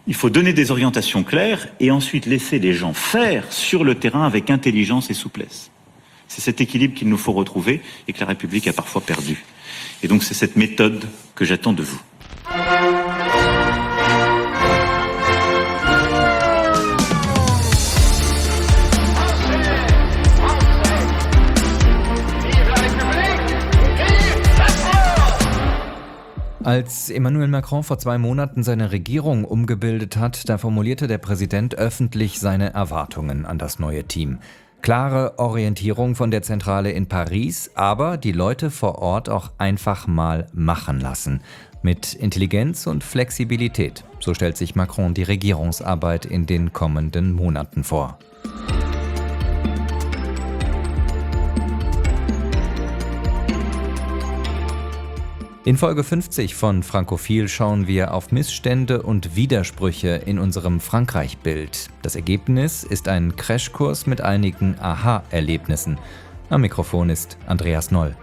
Il faut donner des orientations claires et ensuite laisser les gens faire sur le terrain avec intelligence et souplesse. C'est cet équilibre qu'il nous faut retrouver et que la République a parfois perdu. Et donc c'est cette méthode que j'attends de vous. Als Emmanuel Macron vor 2 Monaten seine Regierung umgebildet hat, da formulierte der Präsident öffentlich seine Erwartungen an das neue Team. Klare Orientierung von der Zentrale in Paris, aber die Leute vor Ort auch einfach mal machen lassen. Mit Intelligenz und Flexibilität. So stellt sich Macron die Regierungsarbeit in den kommenden Monaten vor. In Folge 50 von Frankophil schauen wir auf Missstände und Widersprüche in unserem Frankreich-Bild. Das Ergebnis ist ein Crashkurs mit einigen Aha-Erlebnissen. Am Mikrofon ist Andreas Noll.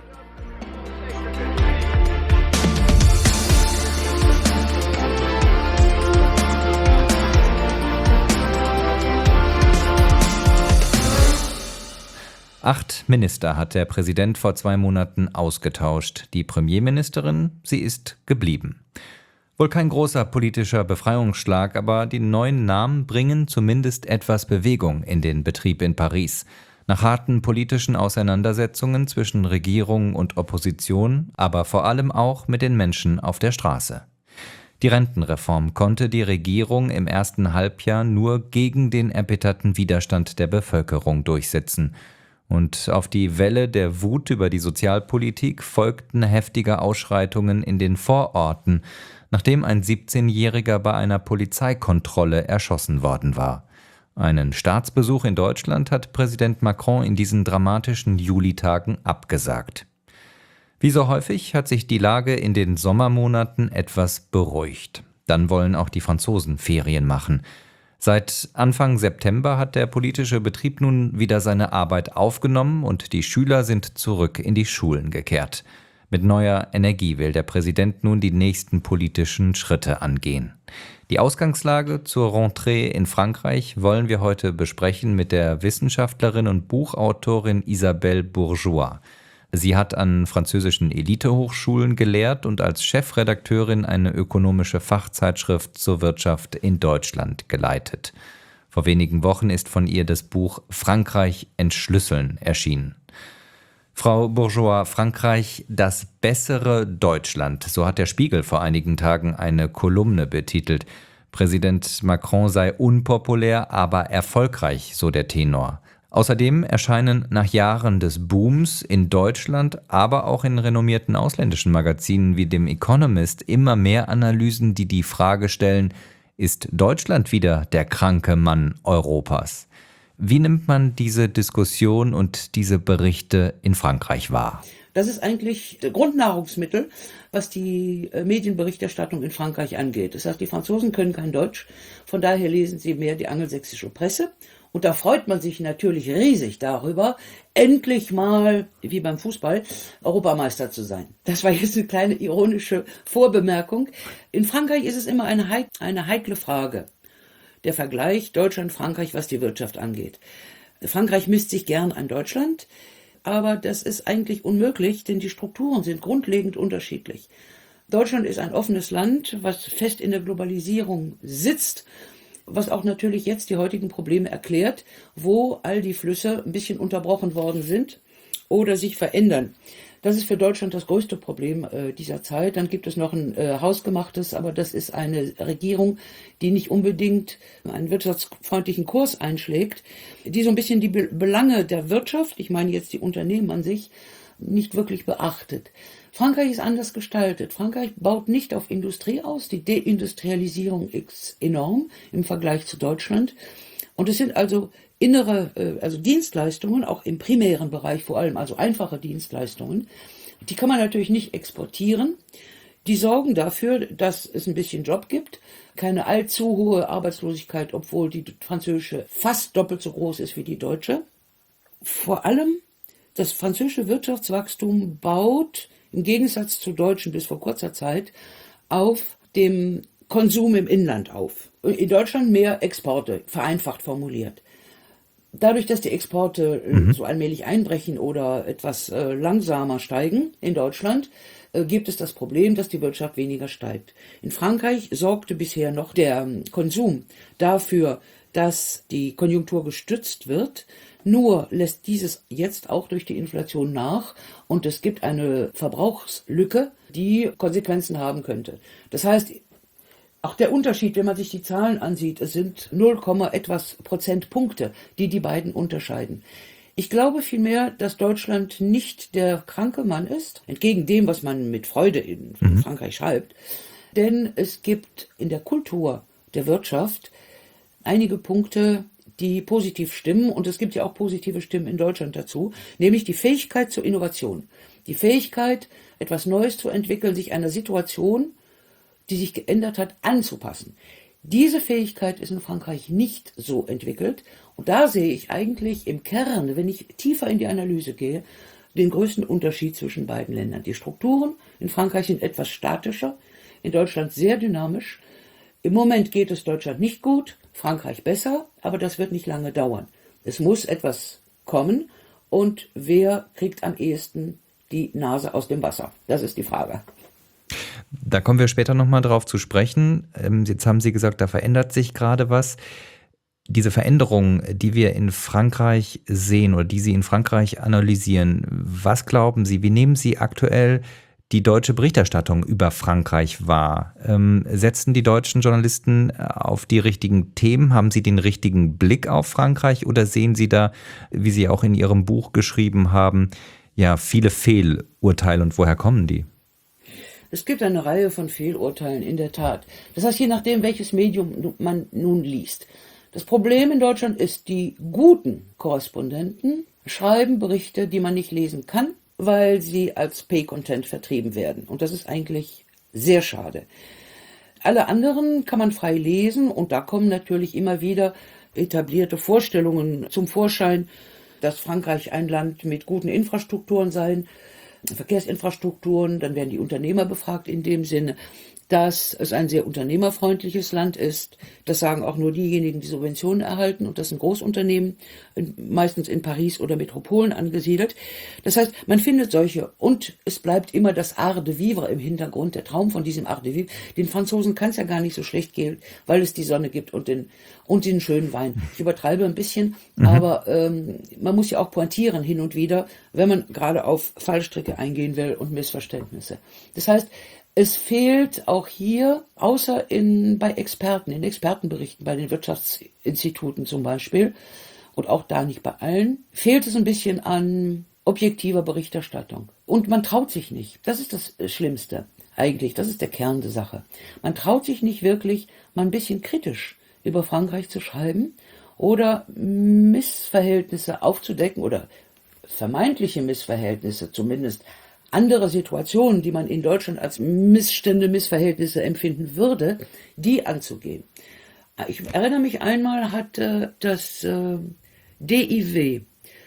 Acht Minister hat der Präsident vor 2 Monaten ausgetauscht. Die Premierministerin, sie ist geblieben. Wohl kein großer politischer Befreiungsschlag, aber die neuen Namen bringen zumindest etwas Bewegung in den Betrieb in Paris. Nach harten politischen Auseinandersetzungen zwischen Regierung und Opposition, aber vor allem auch mit den Menschen auf der Straße. Die Rentenreform konnte die Regierung im ersten Halbjahr nur gegen den erbitterten Widerstand der Bevölkerung durchsetzen. Und auf die Welle der Wut über die Sozialpolitik folgten heftige Ausschreitungen in den Vororten, nachdem ein 17-Jähriger bei einer Polizeikontrolle erschossen worden war. Einen Staatsbesuch in Deutschland hat Präsident Macron in diesen dramatischen Julitagen abgesagt. Wie so häufig hat sich die Lage in den Sommermonaten etwas beruhigt. Dann wollen auch die Franzosen Ferien machen. Seit Anfang September hat der politische Betrieb nun wieder seine Arbeit aufgenommen und die Schüler sind zurück in die Schulen gekehrt. Mit neuer Energie will der Präsident nun die nächsten politischen Schritte angehen. Die Ausgangslage zur Rentrée in Frankreich wollen wir heute besprechen mit der Wissenschaftlerin und Buchautorin Isabelle Bourgeois. Sie hat an französischen Elitehochschulen gelehrt und als Chefredakteurin eine ökonomische Fachzeitschrift zur Wirtschaft in Deutschland geleitet. Vor wenigen Wochen ist von ihr das Buch Frankreich entschlüsseln erschienen. Frau Bourgeois, Frankreich, das bessere Deutschland, so hat der Spiegel vor einigen Tagen eine Kolumne betitelt. Präsident Macron sei unpopulär, aber erfolgreich, so der Tenor. Außerdem erscheinen nach Jahren des Booms in Deutschland, aber auch in renommierten ausländischen Magazinen wie dem Economist immer mehr Analysen, die die Frage stellen, ist Deutschland wieder der kranke Mann Europas? Wie nimmt man diese Diskussion und diese Berichte in Frankreich wahr? Das ist eigentlich das Grundnahrungsmittel, was die Medienberichterstattung in Frankreich angeht. Das heißt, die Franzosen können kein Deutsch, von daher lesen sie mehr die angelsächsische Presse. Und da freut man sich natürlich riesig darüber, endlich mal, wie beim Fußball, Europameister zu sein. Das war jetzt eine kleine ironische Vorbemerkung. In Frankreich ist es immer eine heikle Frage. Der Vergleich Deutschland-Frankreich, was die Wirtschaft angeht. Frankreich misst sich gern an Deutschland, aber das ist eigentlich unmöglich, denn die Strukturen sind grundlegend unterschiedlich. Deutschland ist ein offenes Land, was fest in der Globalisierung sitzt, was auch natürlich jetzt die heutigen Probleme erklärt, wo all die Flüsse ein bisschen unterbrochen worden sind oder sich verändern. Das ist für Deutschland das größte Problem dieser Zeit. Dann gibt es noch ein hausgemachtes, aber das ist eine Regierung, die nicht unbedingt einen wirtschaftsfreundlichen Kurs einschlägt, die so ein bisschen die Belange der Wirtschaft, ich meine jetzt die Unternehmen an sich, nicht wirklich beachtet. Frankreich ist anders gestaltet. Frankreich baut nicht auf Industrie aus. Die Deindustrialisierung ist enorm im Vergleich zu Deutschland. Und es sind also also Dienstleistungen, auch im primären Bereich vor allem, also einfache Dienstleistungen, die kann man natürlich nicht exportieren. Die sorgen dafür, dass es ein bisschen Job gibt, keine allzu hohe Arbeitslosigkeit, obwohl die französische fast doppelt so groß ist wie die deutsche. Vor allem das französische Wirtschaftswachstum baut im Gegensatz zu deutschen bis vor kurzer Zeit auf dem Konsum im Inland auf. In Deutschland mehr Exporte, vereinfacht formuliert. Dadurch, dass die Exporte so allmählich einbrechen oder etwas langsamer steigen in Deutschland, gibt es das Problem, dass die Wirtschaft weniger steigt. In Frankreich sorgte bisher noch der Konsum dafür, dass die Konjunktur gestützt wird. Nur lässt dieses jetzt auch durch die Inflation nach und es gibt eine Verbrauchslücke, die Konsequenzen haben könnte. Das heißt, auch der Unterschied, wenn man sich die Zahlen ansieht, es sind 0, etwas Prozentpunkte, die die beiden unterscheiden. Ich glaube vielmehr, dass Deutschland nicht der kranke Mann ist, entgegen dem, was man mit Freude in Frankreich schreibt. Denn es gibt in der Kultur der Wirtschaft einige Punkte, die positiv stimmen. Und es gibt ja auch positive Stimmen in Deutschland dazu, nämlich die Fähigkeit zur Innovation. Die Fähigkeit, etwas Neues zu entwickeln, sich einer Situation, die sich geändert hat, anzupassen. Diese Fähigkeit ist in Frankreich nicht so entwickelt. Und da sehe ich eigentlich im Kern, wenn ich tiefer in die Analyse gehe, den größten Unterschied zwischen beiden Ländern. Die Strukturen in Frankreich sind etwas statischer, in Deutschland sehr dynamisch. Im Moment geht es Deutschland nicht gut, Frankreich besser, aber das wird nicht lange dauern. Es muss etwas kommen und wer kriegt am ehesten die Nase aus dem Wasser? Das ist die Frage. Da kommen wir später nochmal drauf zu sprechen. Jetzt haben Sie gesagt, da verändert sich gerade was. Diese Veränderungen, die wir in Frankreich sehen oder die Sie in Frankreich analysieren, was glauben Sie, wie nehmen Sie aktuell die deutsche Berichterstattung über Frankreich wahr? Setzen die deutschen Journalisten auf die richtigen Themen? Haben sie den richtigen Blick auf Frankreich oder sehen Sie da, wie Sie auch in Ihrem Buch geschrieben haben, ja, viele Fehlurteile und woher kommen die? Es gibt eine Reihe von Fehlurteilen, in der Tat. Das heißt, je nachdem, welches Medium man nun liest. Das Problem in Deutschland ist, die guten Korrespondenten schreiben Berichte, die man nicht lesen kann, weil sie als Pay-Content vertrieben werden. Und das ist eigentlich sehr schade. Alle anderen kann man frei lesen und da kommen natürlich immer wieder etablierte Vorstellungen zum Vorschein, dass Frankreich ein Land mit guten Infrastrukturen sei, Verkehrsinfrastrukturen, dann werden die Unternehmer befragt in dem Sinne, dass es ein sehr unternehmerfreundliches Land ist. Das sagen auch nur diejenigen, die Subventionen erhalten und das sind Großunternehmen, meistens in Paris oder Metropolen angesiedelt. Das heißt, man findet solche und es bleibt immer das Art de vivre im Hintergrund, der Traum von diesem Art de vivre. Den Franzosen kann es ja gar nicht so schlecht gehen, weil es die Sonne gibt und den schönen Wein. Ich übertreibe ein bisschen, aber man muss ja auch pointieren hin und wieder, wenn man gerade auf Fallstricke eingehen will und Missverständnisse. Das heißt, es fehlt auch hier, außer bei Experten, in Expertenberichten, bei den Wirtschaftsinstituten zum Beispiel, und auch da nicht bei allen, fehlt es ein bisschen an objektiver Berichterstattung. Und man traut sich nicht. Das ist das Schlimmste eigentlich. Das ist der Kern der Sache. Man traut sich nicht wirklich, mal ein bisschen kritisch über Frankreich zu schreiben oder Missverhältnisse aufzudecken oder vermeintliche Missverhältnisse zumindest, andere Situationen, die man in Deutschland als Missstände, Missverhältnisse empfinden würde, die anzugehen. Ich erinnere mich, einmal hat das DIW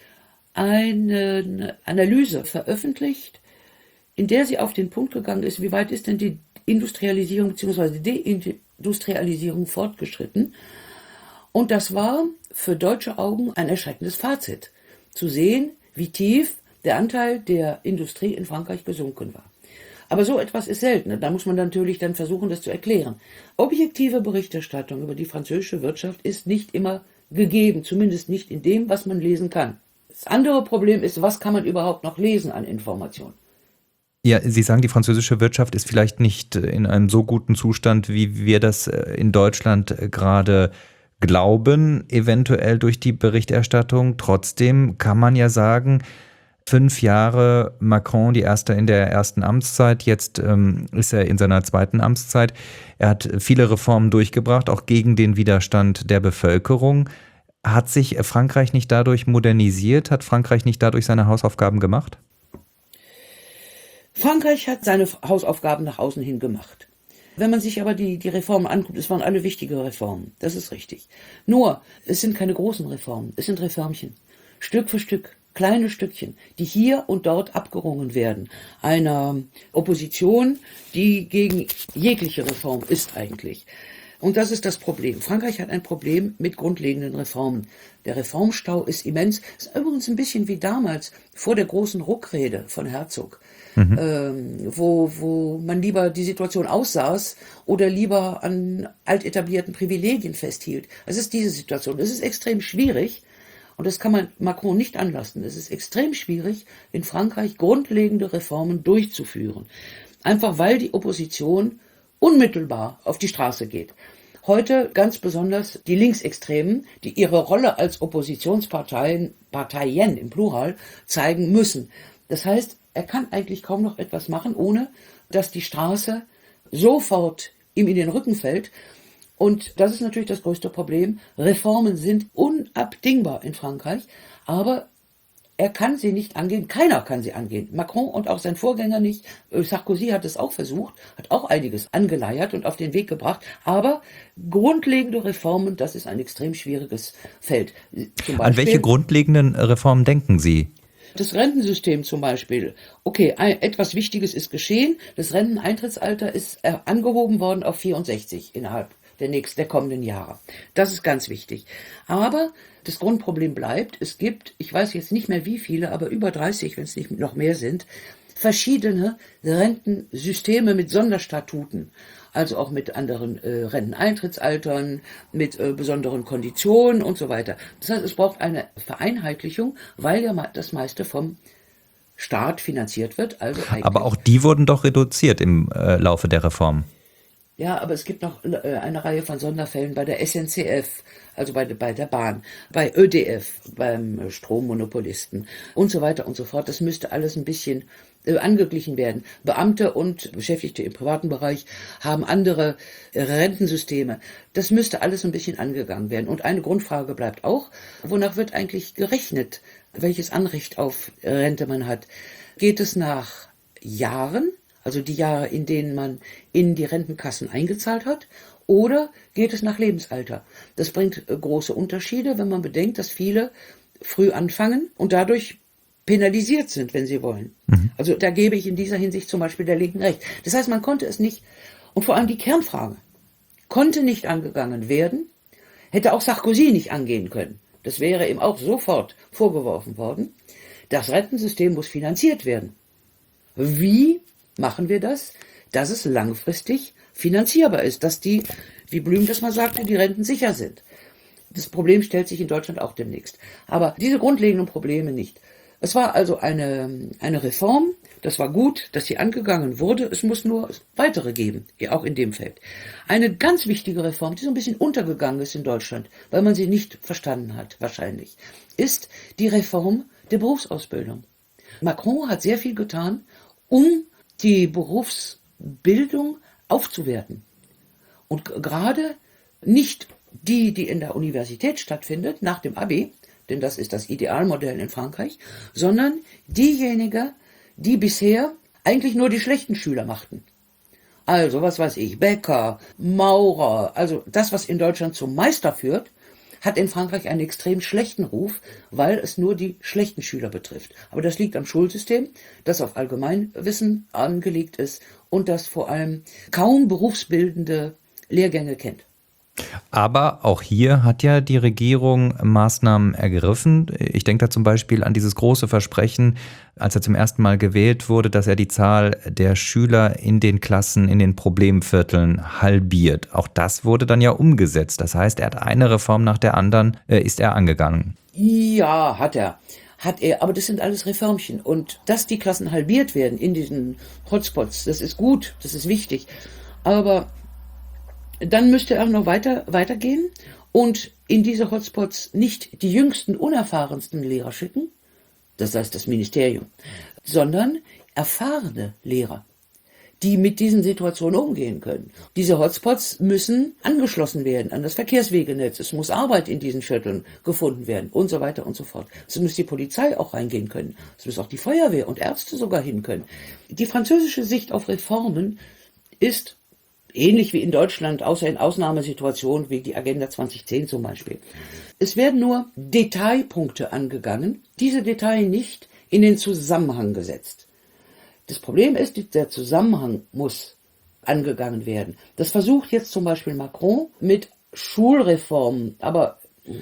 eine Analyse veröffentlicht, in der sie auf den Punkt gegangen ist, wie weit ist denn die Industrialisierung bzw. Deindustrialisierung fortgeschritten. Und das war für deutsche Augen ein erschreckendes Fazit, zu sehen, wie tief der Anteil der Industrie in Frankreich gesunken war. Aber so etwas ist selten. Da muss man natürlich dann versuchen, das zu erklären. Objektive Berichterstattung über die französische Wirtschaft ist nicht immer gegeben, zumindest nicht in dem, was man lesen kann. Das andere Problem ist, was kann man überhaupt noch lesen an Informationen? Ja, Sie sagen, die französische Wirtschaft ist vielleicht nicht in einem so guten Zustand, wie wir das in Deutschland gerade glauben, eventuell durch die Berichterstattung. Trotzdem kann man ja sagen, 5 Jahre Macron, die erste in der ersten Amtszeit, jetzt ist er in seiner zweiten Amtszeit. Er hat viele Reformen durchgebracht, auch gegen den Widerstand der Bevölkerung. Hat sich Frankreich nicht dadurch modernisiert? Hat Frankreich nicht dadurch seine Hausaufgaben gemacht? Frankreich hat seine Hausaufgaben nach außen hin gemacht. Wenn man sich aber die Reformen anguckt, es waren alle wichtige Reformen, das ist richtig. Nur, es sind keine großen Reformen, es sind Reformchen, Stück für Stück. kleine Stückchen, die hier und dort abgerungen werden, einer Opposition, die gegen jegliche Reform ist eigentlich. Und das ist das Problem. Frankreich hat ein Problem mit grundlegenden Reformen. Der Reformstau ist immens. Ist übrigens ein bisschen wie damals vor der großen Ruckrede von Herzog, wo man lieber die Situation aussaß oder lieber an altetablierten Privilegien festhielt. Es ist diese Situation. Es ist extrem schwierig. Und das kann man Macron nicht anlassen. Es ist extrem schwierig, in Frankreich grundlegende Reformen durchzuführen. Einfach weil die Opposition unmittelbar auf die Straße geht. Heute ganz besonders die Linksextremen, die ihre Rolle als Oppositionsparteien im Plural zeigen müssen. Das heißt, er kann eigentlich kaum noch etwas machen, ohne dass die Straße sofort ihm in den Rücken fällt. Und das ist natürlich das größte Problem. Reformen sind unabdingbar in Frankreich, aber er kann sie nicht angehen, keiner kann sie angehen. Macron und auch sein Vorgänger nicht. Sarkozy hat es auch versucht, hat auch einiges angeleiert und auf den Weg gebracht. Aber grundlegende Reformen, das ist ein extrem schwieriges Feld. Zum Beispiel, an welche grundlegenden Reformen denken Sie? Das Rentensystem zum Beispiel. Okay, etwas Wichtiges ist geschehen. Das Renteneintrittsalter ist angehoben worden auf 64 innerhalb der kommenden Jahre. Das ist ganz wichtig. Aber das Grundproblem bleibt, es gibt, ich weiß jetzt nicht mehr wie viele, aber über 30, wenn es nicht noch mehr sind, verschiedene Rentensysteme mit Sonderstatuten, also auch mit anderen Renteneintrittsaltern, mit besonderen Konditionen und so weiter. Das heißt, es braucht eine Vereinheitlichung, weil ja das meiste vom Staat finanziert wird. Also aber auch die wurden doch reduziert im Laufe der Reform. Ja, aber es gibt noch eine Reihe von Sonderfällen bei der SNCF, also bei der Bahn, bei ÖDF, beim Strommonopolisten und so weiter und so fort. Das müsste alles ein bisschen angeglichen werden. Beamte und Beschäftigte im privaten Bereich haben andere Rentensysteme. Das müsste alles ein bisschen angegangen werden. Und eine Grundfrage bleibt auch, wonach wird eigentlich gerechnet, welches Anrecht auf Rente man hat? Geht es nach Jahren? Also die Jahre, in denen man in die Rentenkassen eingezahlt hat, oder geht es nach Lebensalter? Das bringt große Unterschiede, wenn man bedenkt, dass viele früh anfangen und dadurch penalisiert sind, wenn sie wollen. Also da gebe ich in dieser Hinsicht zum Beispiel der Linken recht. Das heißt, man konnte es nicht, und vor allem die Kernfrage, konnte nicht angegangen werden, hätte auch Sarkozy nicht angehen können. Das wäre ihm auch sofort vorgeworfen worden. Das Rentensystem muss finanziert werden. Wie machen wir das, dass es langfristig finanzierbar ist, dass die, wie Blüm das mal sagte, die Renten sicher sind. Das Problem stellt sich in Deutschland auch demnächst. Aber diese grundlegenden Probleme nicht. Es war also eine Reform, das war gut, dass sie angegangen wurde, es muss nur weitere geben, auch in dem Feld. Eine ganz wichtige Reform, die so ein bisschen untergegangen ist in Deutschland, weil man sie nicht verstanden hat, wahrscheinlich, ist die Reform der Berufsausbildung. Macron hat sehr viel getan, um die Berufsbildung aufzuwerten. Und gerade nicht die in der Universität stattfindet, nach dem Abi, denn das ist das Idealmodell in Frankreich, sondern diejenigen, die bisher eigentlich nur die schlechten Schüler machten. Also, was weiß ich, Bäcker, Maurer, also das, was in Deutschland zum Meister führt, hat in Frankreich einen extrem schlechten Ruf, weil es nur die schlechten Schüler betrifft. Aber das liegt am Schulsystem, das auf Allgemeinwissen angelegt ist und das vor allem kaum berufsbildende Lehrgänge kennt. Aber auch hier hat ja die Regierung Maßnahmen ergriffen. Ich denke da zum Beispiel an dieses große Versprechen, als er zum ersten Mal gewählt wurde, dass er die Zahl der Schüler in den Klassen, in den Problemvierteln halbiert. Auch das wurde dann ja umgesetzt. Das heißt, er hat eine Reform nach der anderen, ist er angegangen. Ja, hat er. Aber das sind alles Reformchen. Und dass die Klassen halbiert werden in diesen Hotspots, das ist gut, das ist wichtig. Aber dann müsste er auch noch weitergehen und in diese Hotspots nicht die jüngsten, unerfahrensten Lehrer schicken, das heißt das Ministerium, sondern erfahrene Lehrer, die mit diesen Situationen umgehen können. Diese Hotspots müssen angeschlossen werden an das Verkehrswegenetz. Es muss Arbeit in diesen Vierteln gefunden werden und so weiter und so fort. Es muss die Polizei auch reingehen können. Es muss auch die Feuerwehr und Ärzte sogar hin können. Die französische Sicht auf Reformen ist ähnlich wie in Deutschland, außer in Ausnahmesituationen wie die Agenda 2010 zum Beispiel. Es werden nur Detailpunkte angegangen, diese Details nicht in den Zusammenhang gesetzt. Das Problem ist, der Zusammenhang muss angegangen werden. Das versucht jetzt zum Beispiel Macron mit Schulreformen, aber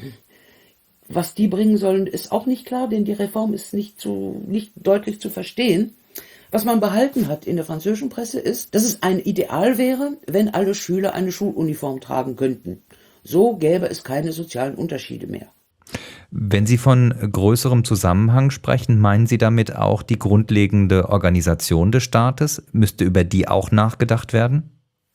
was die bringen sollen, ist auch nicht klar, denn die Reform ist nicht deutlich zu verstehen. Was man behalten hat in der französischen Presse ist, dass es ein Ideal wäre, wenn alle Schüler eine Schuluniform tragen könnten. So gäbe es keine sozialen Unterschiede mehr. Wenn Sie von größerem Zusammenhang sprechen, meinen Sie damit auch die grundlegende Organisation des Staates? Müsste über die auch nachgedacht werden?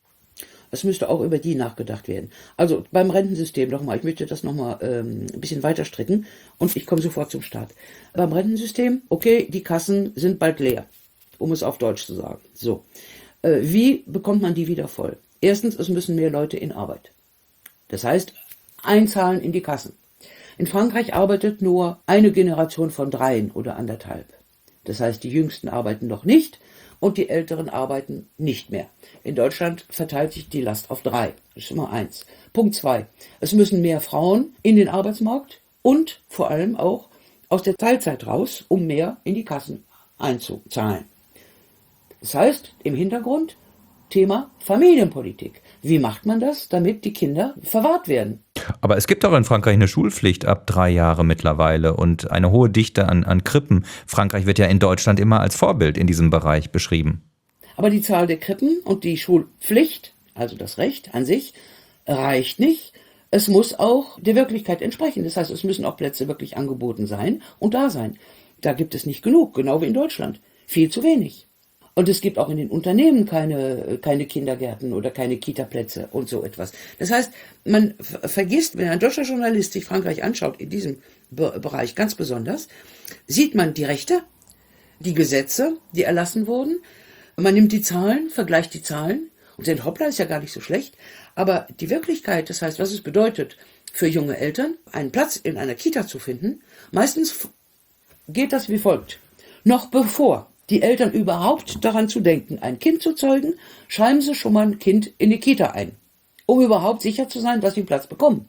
Es müsste auch über die nachgedacht werden. Also beim Rentensystem nochmal, ich möchte das nochmal ein bisschen weiter stricken und ich komme sofort zum Start. Beim Rentensystem, okay, die Kassen sind bald leer, um es auf Deutsch zu sagen. So, wie bekommt man die wieder voll? Erstens, es müssen mehr Leute in Arbeit. Das heißt, einzahlen in die Kassen. In Frankreich arbeitet nur eine Generation von 3 oder 1,5. Das heißt, die Jüngsten arbeiten noch nicht und die Älteren arbeiten nicht mehr. In Deutschland verteilt sich die Last auf 3. Das ist Nummer 1. Punkt 2. Es müssen mehr Frauen in den Arbeitsmarkt und vor allem auch aus der Teilzeit raus, um mehr in die Kassen einzuzahlen. Das heißt, im Hintergrund Thema Familienpolitik. Wie macht man das, damit die Kinder verwahrt werden? Aber es gibt doch in Frankreich eine Schulpflicht ab 3 Jahre mittlerweile und eine hohe Dichte an Krippen. Frankreich wird ja in Deutschland immer als Vorbild in diesem Bereich beschrieben. Aber die Zahl der Krippen und die Schulpflicht, also das Recht an sich, reicht nicht. Es muss auch der Wirklichkeit entsprechen. Das heißt, es müssen auch Plätze wirklich angeboten sein und da sein. Da gibt es nicht genug, genau wie in Deutschland. Viel zu wenig. Und es gibt auch in den Unternehmen keine Kindergärten oder keine Kita-Plätze und so etwas. Das heißt, man vergisst, wenn ein deutscher Journalist sich Frankreich anschaut, in diesem Bereich ganz besonders, sieht man die Rechte, die Gesetze, die erlassen wurden. Man nimmt die Zahlen, vergleicht die Zahlen und denkt, hoppla, ist ja gar nicht so schlecht. Aber die Wirklichkeit, das heißt, was es bedeutet für junge Eltern, einen Platz in einer Kita zu finden, meistens geht das wie folgt. Noch bevor die Eltern überhaupt daran zu denken, ein Kind zu zeugen, schreiben sie schon mal ein Kind in die Kita ein, um überhaupt sicher zu sein, dass sie Platz bekommen.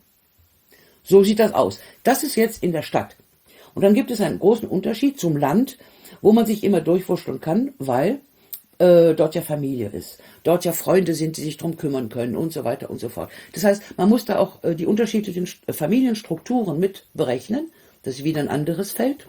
So sieht das aus. Das ist jetzt in der Stadt. Und dann gibt es einen großen Unterschied zum Land, wo man sich immer durchwurschteln kann, weil dort ja Familie ist, dort ja Freunde sind, die sich drum kümmern können und so weiter und so fort. Das heißt, man muss da auch die unterschiedlichen Familienstrukturen mit berechnen. Das ist wieder ein anderes Feld.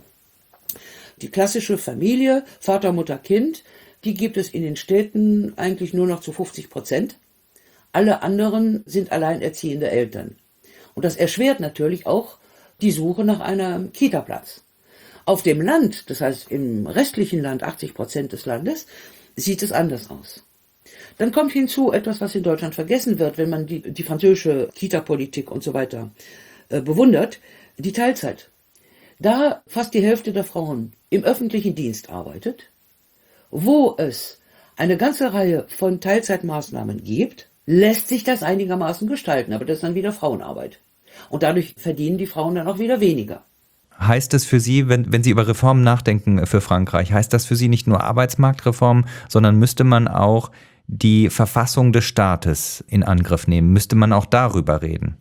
Die klassische Familie, Vater, Mutter, Kind, die gibt es in den Städten eigentlich nur noch zu 50%. Alle anderen sind alleinerziehende Eltern. Und das erschwert natürlich auch die Suche nach einem Kita-Platz. Auf dem Land, das heißt im restlichen Land, 80% des Landes, sieht es anders aus. Dann kommt hinzu etwas, was in Deutschland vergessen wird, wenn man die französische Kita-Politik und so weiter bewundert, die Teilzeit. Da fast die Hälfte der Frauen im öffentlichen Dienst arbeitet, wo es eine ganze Reihe von Teilzeitmaßnahmen gibt, lässt sich das einigermaßen gestalten, aber das ist dann wieder Frauenarbeit. Und dadurch verdienen die Frauen dann auch wieder weniger. Heißt das für Sie, wenn Sie über Reformen nachdenken für Frankreich, heißt das für Sie nicht nur Arbeitsmarktreform, sondern müsste man auch die Verfassung des Staates in Angriff nehmen? Müsste man auch darüber reden?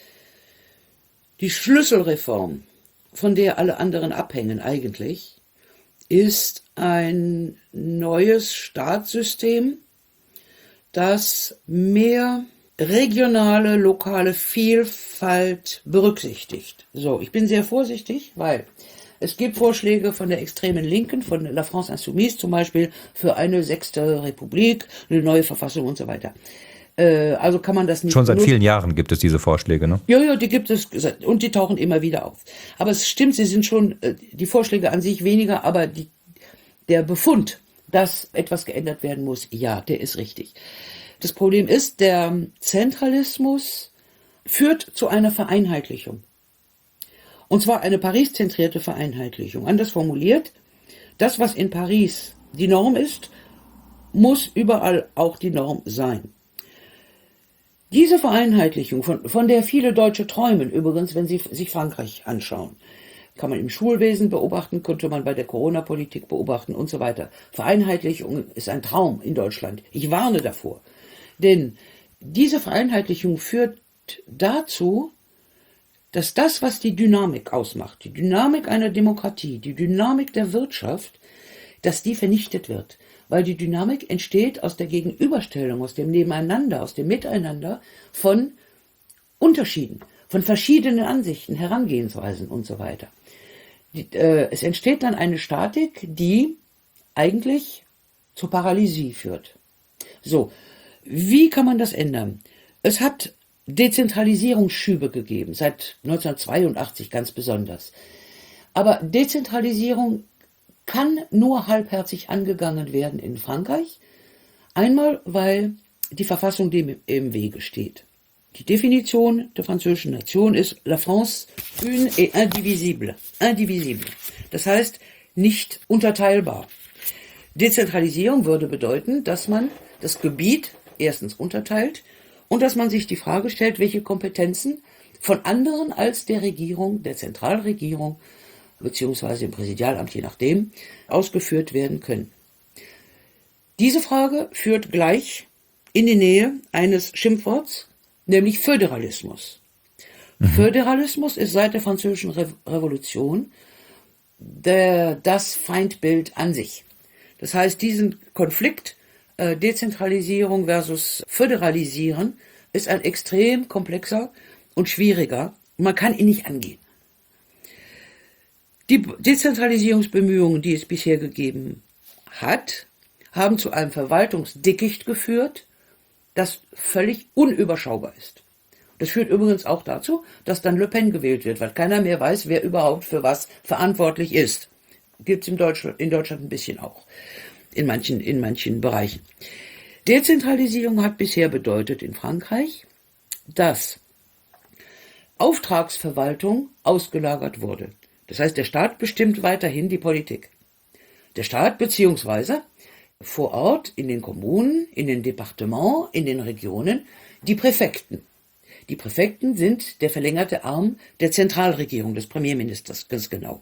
Die Schlüsselreform, von der alle anderen abhängen eigentlich, ist ein neues Staatssystem, das mehr regionale, lokale Vielfalt berücksichtigt. So, ich bin sehr vorsichtig, weil es gibt Vorschläge von der extremen Linken, von La France Insoumise zum Beispiel, für eine 6. Republik, eine neue Verfassung und so weiter. Also kann man das nicht. Schon seit vielen Jahren gibt es diese Vorschläge, ne? Ja, die gibt es und die tauchen immer wieder auf. Aber es stimmt, sie sind schon, die Vorschläge an sich weniger, aber der Befund, dass etwas geändert werden muss, ja, der ist richtig. Das Problem ist, der Zentralismus führt zu einer Vereinheitlichung. Und zwar eine Paris-zentrierte Vereinheitlichung. Anders formuliert, das, was in Paris die Norm ist, muss überall auch die Norm sein. Diese Vereinheitlichung, von der viele Deutsche träumen, übrigens, wenn sie sich Frankreich anschauen, kann man im Schulwesen beobachten, konnte man bei der Corona-Politik beobachten und so weiter. Vereinheitlichung ist ein Traum in Deutschland. Ich warne davor. Denn diese Vereinheitlichung führt dazu, dass das, was die Dynamik ausmacht, die Dynamik einer Demokratie, die Dynamik der Wirtschaft, dass die vernichtet wird. Weil die Dynamik entsteht aus der Gegenüberstellung, aus dem Nebeneinander, aus dem Miteinander von Unterschieden, von verschiedenen Ansichten, Herangehensweisen und so weiter. Es entsteht dann eine Statik, die eigentlich zur Paralysie führt. So, wie kann man das ändern? Es hat Dezentralisierungsschübe gegeben, seit 1982 ganz besonders. Aber Dezentralisierung kann nur halbherzig angegangen werden in Frankreich. Einmal, weil die Verfassung dem im Wege steht. Die Definition der französischen Nation ist La France une et indivisible. Indivisible. Das heißt, nicht unterteilbar. Dezentralisierung würde bedeuten, dass man das Gebiet erstens unterteilt und dass man sich die Frage stellt, welche Kompetenzen von anderen als der Regierung, der Zentralregierung, beziehungsweise im Präsidialamt, je nachdem, ausgeführt werden können. Diese Frage führt gleich in die Nähe eines Schimpfworts, nämlich Föderalismus. Föderalismus ist seit der Französischen Revolution das Feindbild an sich. Das heißt, diesen Konflikt Dezentralisierung versus Föderalisieren ist ein extrem komplexer und schwieriger. Man kann ihn nicht angehen. Die Dezentralisierungsbemühungen, die es bisher gegeben hat, haben zu einem Verwaltungsdickicht geführt, das völlig unüberschaubar ist. Das führt übrigens auch dazu, dass dann Le Pen gewählt wird, weil keiner mehr weiß, wer überhaupt für was verantwortlich ist. Gibt es in Deutschland ein bisschen auch, in manchen Bereichen. Dezentralisierung hat bisher bedeutet in Frankreich, dass Auftragsverwaltung ausgelagert wurde. Das heißt, der Staat bestimmt weiterhin die Politik. Der Staat beziehungsweise vor Ort in den Kommunen, in den Departements, in den Regionen die Präfekten. Die Präfekten sind der verlängerte Arm der Zentralregierung, des Premierministers, ganz genau.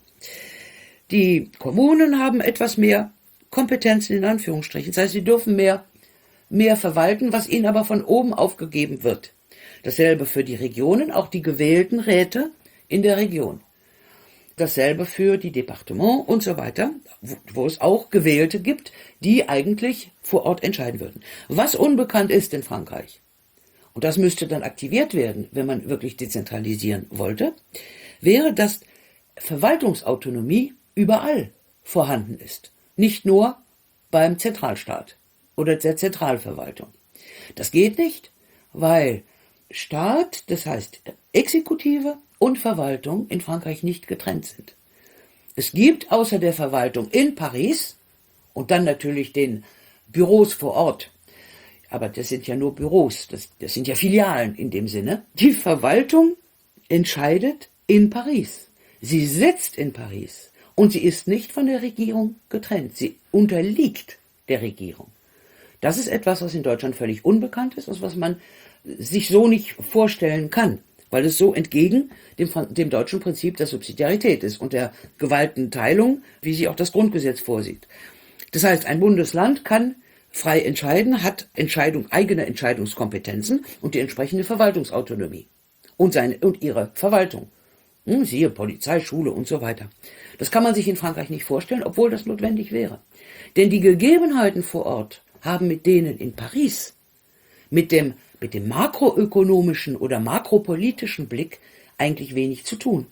Die Kommunen haben etwas mehr Kompetenzen in Anführungsstrichen. Das heißt, sie dürfen mehr verwalten, was ihnen aber von oben aufgegeben wird. Dasselbe für die Regionen, auch die gewählten Räte in der Region. Dasselbe für die Departements und so weiter, wo es auch Gewählte gibt, die eigentlich vor Ort entscheiden würden. Was unbekannt ist in Frankreich, und das müsste dann aktiviert werden, wenn man wirklich dezentralisieren wollte, wäre, dass Verwaltungsautonomie überall vorhanden ist. Nicht nur beim Zentralstaat oder der Zentralverwaltung. Das geht nicht, weil Staat, das heißt Exekutive und Verwaltung in Frankreich nicht getrennt sind. Es gibt außer der Verwaltung in Paris und dann natürlich den Büros vor Ort, aber das sind ja nur Büros, das sind ja Filialen in dem Sinne. Die Verwaltung entscheidet in Paris. Sie sitzt in Paris und sie ist nicht von der Regierung getrennt. Sie unterliegt der Regierung. Das ist etwas, was in Deutschland völlig unbekannt ist und was man sich so nicht vorstellen kann, weil es so entgegen dem deutschen Prinzip der Subsidiarität ist und der Gewaltenteilung, wie sie auch das Grundgesetz vorsieht. Das heißt, ein Bundesland kann frei entscheiden, hat eigene Entscheidungskompetenzen und die entsprechende Verwaltungsautonomie und ihre Verwaltung. Siehe Polizei, Schule und so weiter. Das kann man sich in Frankreich nicht vorstellen, obwohl das notwendig wäre. Denn die Gegebenheiten vor Ort haben mit denen in Paris, mit dem makroökonomischen oder makropolitischen Blick eigentlich wenig zu tun.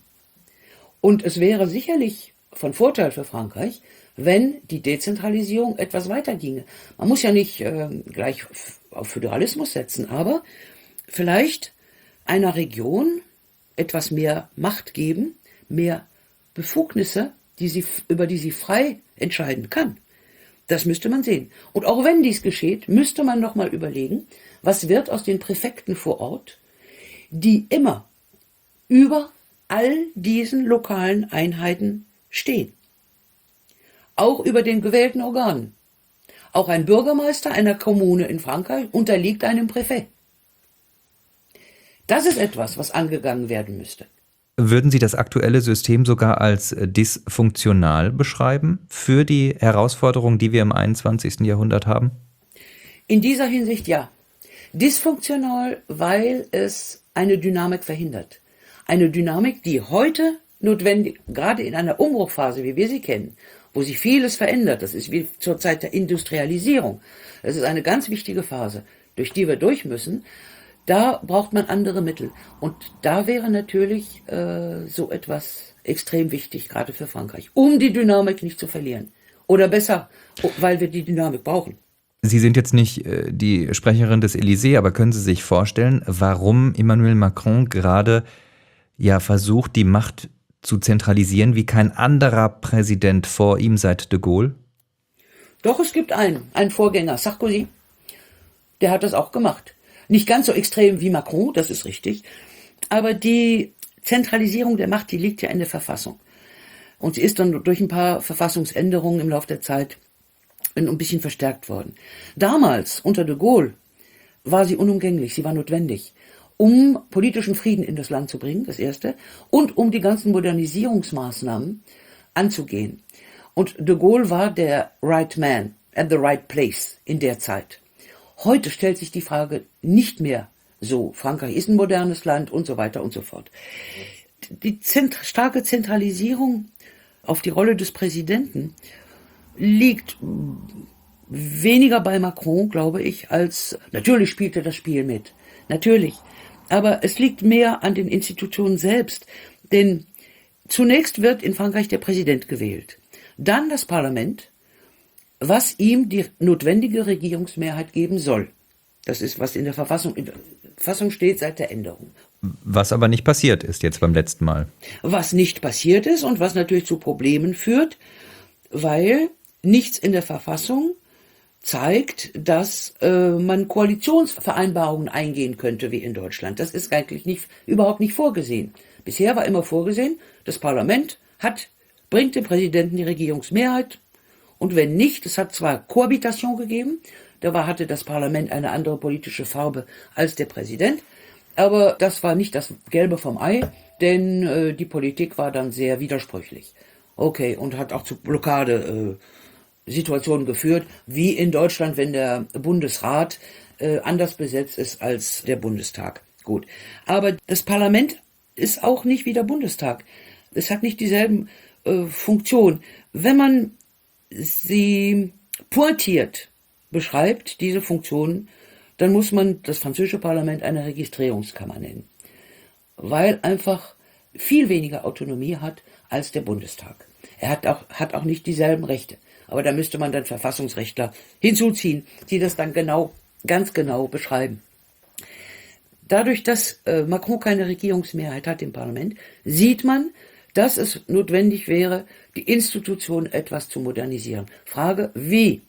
Und es wäre sicherlich von Vorteil für Frankreich, wenn die Dezentralisierung etwas weiter ginge. Man muss ja nicht gleich auf Föderalismus setzen, aber vielleicht einer Region etwas mehr Macht geben, mehr Befugnisse, über die sie frei entscheiden kann. Das müsste man sehen. Und auch wenn dies geschieht, müsste man noch mal überlegen, was wird aus den Präfekten vor Ort, die immer über all diesen lokalen Einheiten stehen. Auch über den gewählten Organen. Auch ein Bürgermeister einer Kommune in Frankreich unterliegt einem Präfekt. Das ist etwas, was angegangen werden müsste. Würden Sie das aktuelle System sogar als dysfunktional beschreiben für die Herausforderungen, die wir im 21. Jahrhundert haben? In dieser Hinsicht ja. Dysfunktional, weil es eine Dynamik verhindert. Eine Dynamik, die heute notwendig, gerade in einer Umbruchphase, wie wir sie kennen, wo sich vieles verändert, das ist wie zur Zeit der Industrialisierung. Das ist eine ganz wichtige Phase, durch die wir durch müssen. Da braucht man andere Mittel. Und da wäre natürlich so etwas extrem wichtig, gerade für Frankreich, um die Dynamik nicht zu verlieren. Oder besser, weil wir die Dynamik brauchen. Sie sind jetzt nicht die Sprecherin des Élysée, aber können Sie sich vorstellen, warum Emmanuel Macron gerade versucht, die Macht zu zentralisieren, wie kein anderer Präsident vor ihm seit de Gaulle? Doch, es gibt einen Vorgänger, Sarkozy, der hat das auch gemacht. Nicht ganz so extrem wie Macron, das ist richtig, aber die Zentralisierung der Macht, die liegt ja in der Verfassung. Und sie ist dann durch ein paar Verfassungsänderungen im Laufe der Zeit ein bisschen verstärkt worden. Damals, unter de Gaulle, war sie unumgänglich, sie war notwendig, um politischen Frieden in das Land zu bringen, das Erste, und um die ganzen Modernisierungsmaßnahmen anzugehen. Und de Gaulle war der right man at the right place in der Zeit. Heute stellt sich die Frage nicht mehr so. Frankreich ist ein modernes Land und so weiter und so fort. Die starke Zentralisierung auf die Rolle des Präsidenten liegt weniger bei Macron, glaube ich, als, natürlich spielt er das Spiel mit, natürlich, aber es liegt mehr an den Institutionen selbst, denn zunächst wird in Frankreich der Präsident gewählt, dann das Parlament, was ihm die notwendige Regierungsmehrheit geben soll. Das ist, was in der Verfassung steht seit der Änderung. Was aber nicht passiert ist jetzt beim letzten Mal. Was nicht passiert ist und was natürlich zu Problemen führt, weil nichts in der Verfassung zeigt, dass man Koalitionsvereinbarungen eingehen könnte wie in Deutschland. Das ist eigentlich überhaupt nicht vorgesehen. Bisher war immer vorgesehen, das Parlament bringt dem Präsidenten die Regierungsmehrheit und wenn nicht, es hat zwar Kohabitation gegeben, hatte das Parlament eine andere politische Farbe als der Präsident, aber das war nicht das Gelbe vom Ei, denn die Politik war dann sehr widersprüchlich. Okay, und hat auch zu Blockadesituationen geführt, wie in Deutschland, wenn der Bundesrat anders besetzt ist als der Bundestag. Gut, aber das Parlament ist auch nicht wie der Bundestag. Es hat nicht dieselben Funktionen. Wenn man sie pointiert beschreibt, diese Funktionen, dann muss man das französische Parlament eine Registrierungskammer nennen, weil einfach viel weniger Autonomie hat als der Bundestag. Er hat auch nicht dieselben Rechte, aber da müsste man dann Verfassungsrechtler hinzuziehen, die das dann ganz genau beschreiben. Dadurch, dass Macron keine Regierungsmehrheit hat im Parlament, sieht man, dass es notwendig wäre, die Institution etwas zu modernisieren. Frage, wie?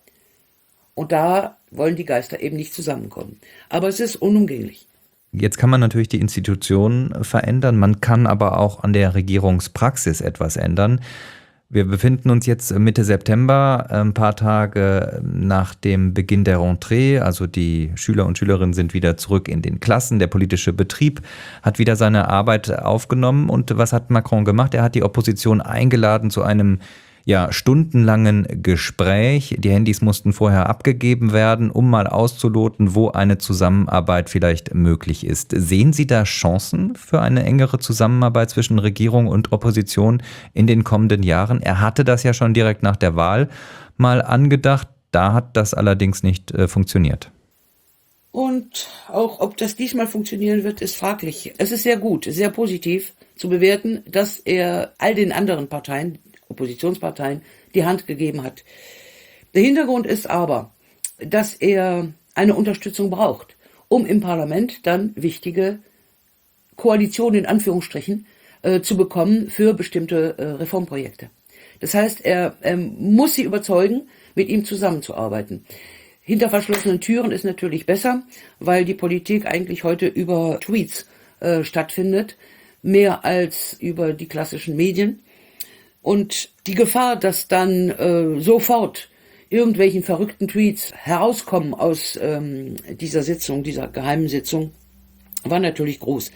Und da wollen die Geister eben nicht zusammenkommen. Aber es ist unumgänglich. Jetzt kann man natürlich die Institutionen verändern, man kann aber auch an der Regierungspraxis etwas ändern. Wir befinden uns jetzt Mitte September, ein paar Tage nach dem Beginn der Rentrée, also die Schüler und Schülerinnen sind wieder zurück in den Klassen, der politische Betrieb hat wieder seine Arbeit aufgenommen und was hat Macron gemacht? Er hat die Opposition eingeladen zu einem stundenlangen Gespräch. Die Handys mussten vorher abgegeben werden, um mal auszuloten, wo eine Zusammenarbeit vielleicht möglich ist. Sehen Sie da Chancen für eine engere Zusammenarbeit zwischen Regierung und Opposition in den kommenden Jahren? Er hatte das ja schon direkt nach der Wahl mal angedacht. Da hat das allerdings nicht funktioniert. Und auch, ob das diesmal funktionieren wird, ist fraglich. Es ist sehr gut, sehr positiv zu bewerten, dass er all den anderen Parteien, Oppositionsparteien, die Hand gegeben hat. Der Hintergrund ist aber, dass er eine Unterstützung braucht, um im Parlament dann wichtige Koalitionen in Anführungsstrichen zu bekommen für bestimmte Reformprojekte. Das heißt, er muss sie überzeugen, mit ihm zusammenzuarbeiten. Hinter verschlossenen Türen ist natürlich besser, weil die Politik eigentlich heute über Tweets stattfindet, mehr als über die klassischen Medien. Und die Gefahr, dass dann sofort irgendwelchen verrückten Tweets herauskommen aus dieser Sitzung, dieser geheimen Sitzung, war natürlich groß.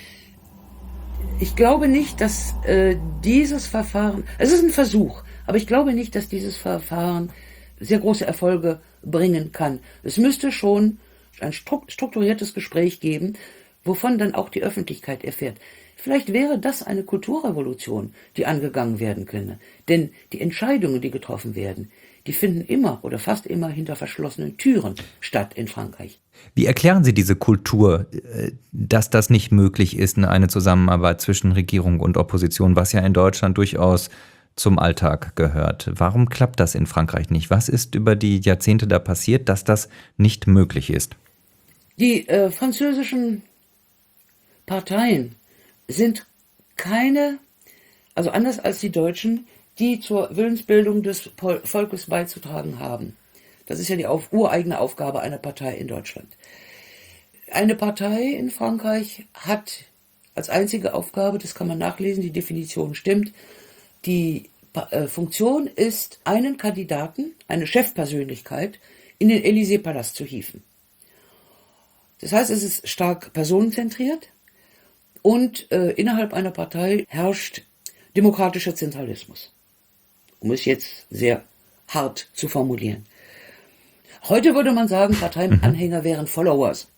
Ich glaube nicht, dass dieses Verfahren, es ist ein Versuch, aber ich glaube nicht, dass dieses Verfahren sehr große Erfolge bringen kann. Es müsste schon ein strukturiertes Gespräch geben, wovon dann auch die Öffentlichkeit erfährt. Vielleicht wäre das eine Kulturrevolution, die angegangen werden könne. Denn die Entscheidungen, die getroffen werden, die finden immer oder fast immer hinter verschlossenen Türen statt in Frankreich. Wie erklären Sie diese Kultur, dass das nicht möglich ist, eine Zusammenarbeit zwischen Regierung und Opposition, was ja in Deutschland durchaus zum Alltag gehört? Warum klappt das in Frankreich nicht? Was ist über die Jahrzehnte da passiert, dass das nicht möglich ist? Die französischen Parteien sind keine, also anders als die Deutschen, die zur Willensbildung des Volkes beizutragen haben. Das ist ja die ureigene Aufgabe einer Partei in Deutschland. Eine Partei in Frankreich hat als einzige Aufgabe, das kann man nachlesen, die Definition stimmt, die Funktion ist, einen Kandidaten, eine Chefpersönlichkeit, in den Élysée-Palast zu hieven. Das heißt, es ist stark personenzentriert und innerhalb einer Partei herrscht demokratischer Zentralismus, um es jetzt sehr hart zu formulieren. Heute würde man sagen, Parteianhänger wären Followers.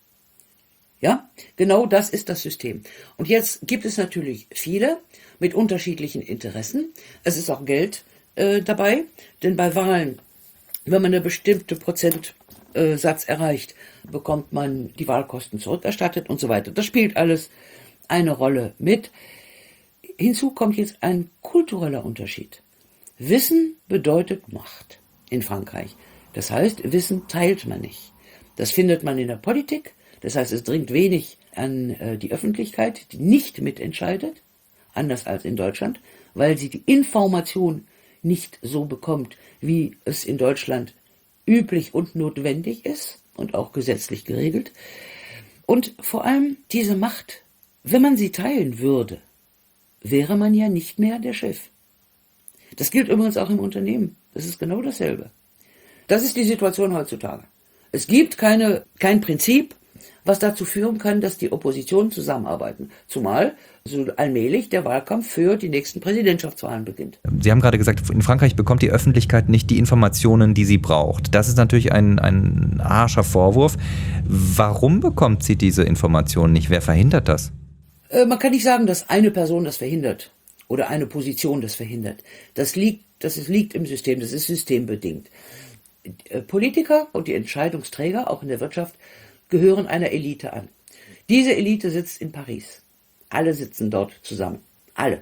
Ja, genau das ist das System. Und jetzt gibt es natürlich viele mit unterschiedlichen Interessen. Es ist auch Geld dabei, denn bei Wahlen, wenn man eine bestimmte Prozentsatz erreicht, bekommt man die Wahlkosten zurückerstattet und so weiter. Das spielt alles eine Rolle mit. Hinzu kommt jetzt ein kultureller Unterschied. Wissen bedeutet Macht in Frankreich. Das heißt, Wissen teilt man nicht. Das findet man in der Politik. Das heißt, es dringt wenig an die Öffentlichkeit, die nicht mitentscheidet, anders als in Deutschland, weil sie die Information nicht so bekommt, wie es in Deutschland üblich und notwendig ist und auch gesetzlich geregelt. Und vor allem diese Macht, wenn man sie teilen würde, wäre man ja nicht mehr der Chef. Das gilt übrigens auch im Unternehmen. Das ist genau dasselbe. Das ist die Situation heutzutage. Es gibt kein Prinzip, was dazu führen kann, dass die Opposition zusammenarbeiten. Zumal so allmählich der Wahlkampf für die nächsten Präsidentschaftswahlen beginnt. Sie haben gerade gesagt, in Frankreich bekommt die Öffentlichkeit nicht die Informationen, die sie braucht. Das ist natürlich ein harscher Vorwurf. Warum bekommt sie diese Informationen nicht? Wer verhindert das? Man kann nicht sagen, dass eine Person das verhindert oder eine Position das verhindert. Das liegt im System, das ist systembedingt. Politiker und die Entscheidungsträger, auch in der Wirtschaft, gehören einer Elite an. Diese Elite sitzt in Paris. Alle sitzen dort zusammen. Alle.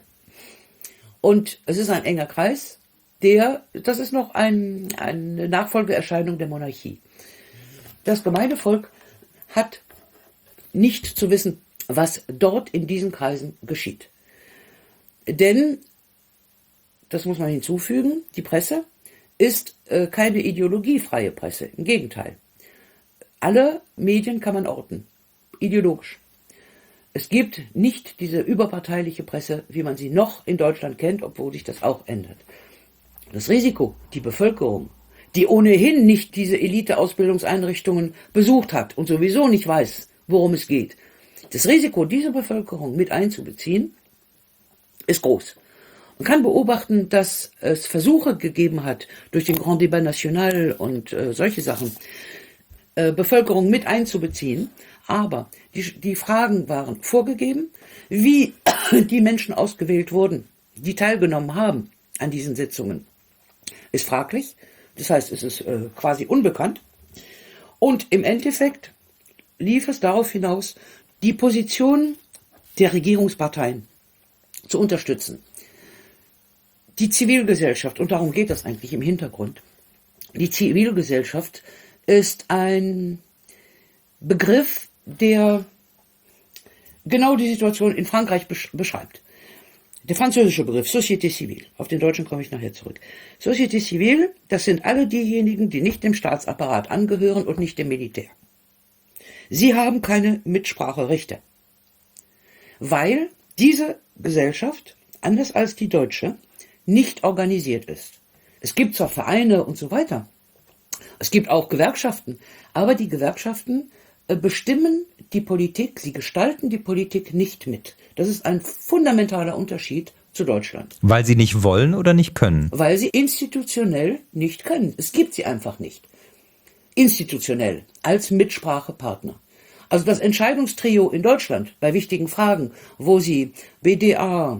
Und es ist ein enger Kreis, das ist noch eine Nachfolgeerscheinung der Monarchie. Das gemeine Volk hat nicht zu wissen, was dort in diesen Kreisen geschieht. Denn, das muss man hinzufügen, die Presse ist keine ideologiefreie Presse. Im Gegenteil. Alle Medien kann man orten, ideologisch. Es gibt nicht diese überparteiliche Presse, wie man sie noch in Deutschland kennt, obwohl sich das auch ändert. Das Risiko, die Bevölkerung, die ohnehin nicht diese Elite-Ausbildungseinrichtungen besucht hat und sowieso nicht weiß, worum es geht, das Risiko, diese Bevölkerung mit einzubeziehen, ist groß. Man kann beobachten, dass es Versuche gegeben hat, durch den Grand Débat National und solche Sachen, Bevölkerung mit einzubeziehen, aber die Fragen waren vorgegeben, wie die Menschen ausgewählt wurden, die teilgenommen haben an diesen Sitzungen, ist fraglich, das heißt, es ist quasi unbekannt und im Endeffekt lief es darauf hinaus, die Position der Regierungsparteien zu unterstützen. Die Zivilgesellschaft, und darum geht das eigentlich im Hintergrund, die Zivilgesellschaft ist ein Begriff, der genau die Situation in Frankreich beschreibt. Der französische Begriff, Société civile, auf den deutschen komme ich nachher zurück. Société civile, das sind alle diejenigen, die nicht dem Staatsapparat angehören und nicht dem Militär. Sie haben keine Mitspracherechte, weil diese Gesellschaft, anders als die deutsche, nicht organisiert ist. Es gibt zwar Vereine und so weiter, es gibt auch Gewerkschaften, aber die Gewerkschaften bestimmen die Politik, sie gestalten die Politik nicht mit. Das ist ein fundamentaler Unterschied zu Deutschland. Weil sie nicht wollen oder nicht können? Weil sie institutionell nicht können. Es gibt sie einfach nicht. institutionell, als Mitsprachepartner. Also das Entscheidungstrio in Deutschland bei wichtigen Fragen, wo sie BDA,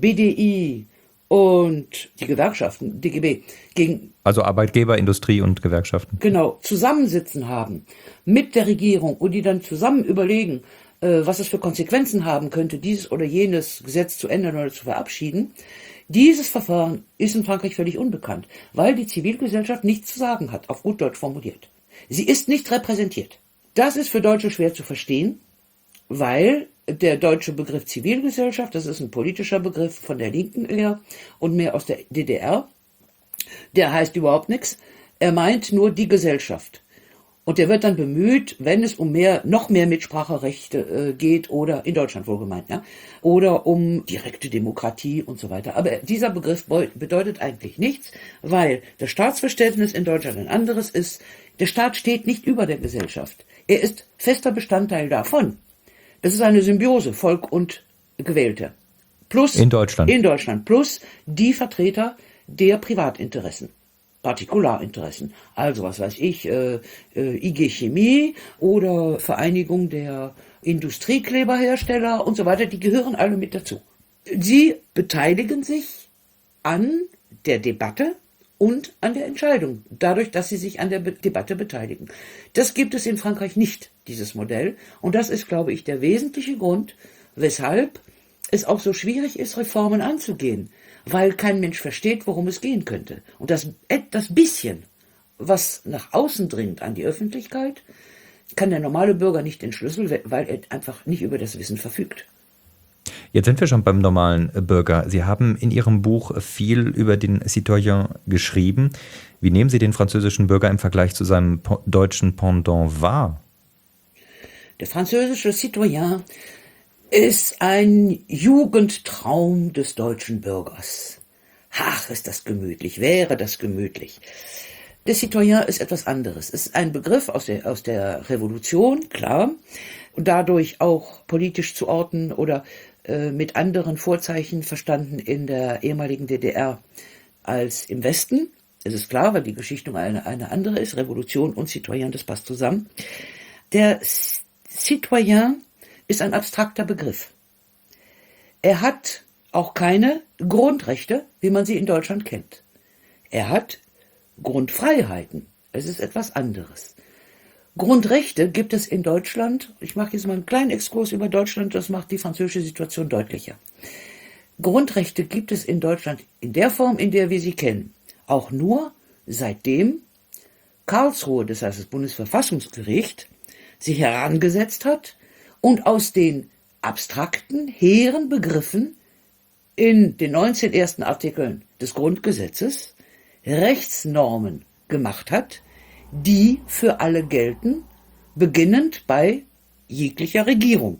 BDI und die Gewerkschaften, DGB, also Arbeitgeber, Industrie und Gewerkschaften. Genau, zusammensitzen haben mit der Regierung und die dann zusammen überlegen, was es für Konsequenzen haben könnte, dieses oder jenes Gesetz zu ändern oder zu verabschieden. Dieses Verfahren ist in Frankreich völlig unbekannt, weil die Zivilgesellschaft nichts zu sagen hat, auf gut Deutsch formuliert. Sie ist nicht repräsentiert. Das ist für Deutsche schwer zu verstehen, weil der deutsche Begriff Zivilgesellschaft, das ist ein politischer Begriff von der Linken eher und mehr aus der DDR, der heißt überhaupt nichts. Er meint nur die Gesellschaft. Und der wird dann bemüht, wenn es um noch mehr Mitspracherechte geht oder, in Deutschland wohlgemeint, ja, oder um direkte Demokratie und so weiter. Aber dieser Begriff bedeutet eigentlich nichts, weil das Staatsverständnis in Deutschland ein anderes ist. Der Staat steht nicht über der Gesellschaft. Er ist fester Bestandteil davon. Das ist eine Symbiose, Volk und Gewählte. Plus, in Deutschland. In Deutschland. Plus die Vertreter der Privatinteressen. Partikularinteressen. Also, was weiß ich, IG Chemie oder Vereinigung der Industriekleberhersteller und so weiter, die gehören alle mit dazu. Sie beteiligen sich an der Debatte und an der Entscheidung, dadurch, dass sie sich an der Debatte beteiligen. Das gibt es in Frankreich nicht, dieses Modell. Und das ist, glaube ich, der wesentliche Grund, weshalb es auch so schwierig ist, Reformen anzugehen. Weil kein Mensch versteht, worum es gehen könnte. Und das bisschen, was nach außen dringt an die Öffentlichkeit, kann der normale Bürger nicht entschlüsseln, weil er einfach nicht über das Wissen verfügt. Jetzt sind wir schon beim normalen Bürger. Sie haben in Ihrem Buch viel über den Citoyen geschrieben. Wie nehmen Sie den französischen Bürger im Vergleich zu seinem deutschen Pendant wahr? Der französische Citoyen ist ein Jugendtraum des deutschen Bürgers. Ach, ist das gemütlich, wäre das gemütlich. Der Citoyen ist etwas anderes. Es ist ein Begriff aus der Revolution, klar, und dadurch auch politisch zu orten oder mit anderen Vorzeichen verstanden in der ehemaligen DDR als im Westen. Es ist klar, weil die Geschichte eine andere ist. Revolution und Citoyen, das passt zusammen. Der Citoyen ist ein abstrakter Begriff. Er hat auch keine Grundrechte, wie man sie in Deutschland kennt. Er hat Grundfreiheiten. Es ist etwas anderes. Grundrechte gibt es in Deutschland. Ich mache jetzt mal einen kleinen Exkurs über Deutschland, das macht die französische Situation deutlicher. Grundrechte gibt es in Deutschland in der Form, in der wir sie kennen, auch nur seitdem Karlsruhe, das heißt das Bundesverfassungsgericht, sich herangesetzt hat und aus den abstrakten, hehren Begriffen in den 19 ersten Artikeln des Grundgesetzes Rechtsnormen gemacht hat, die für alle gelten, beginnend bei jeglicher Regierung.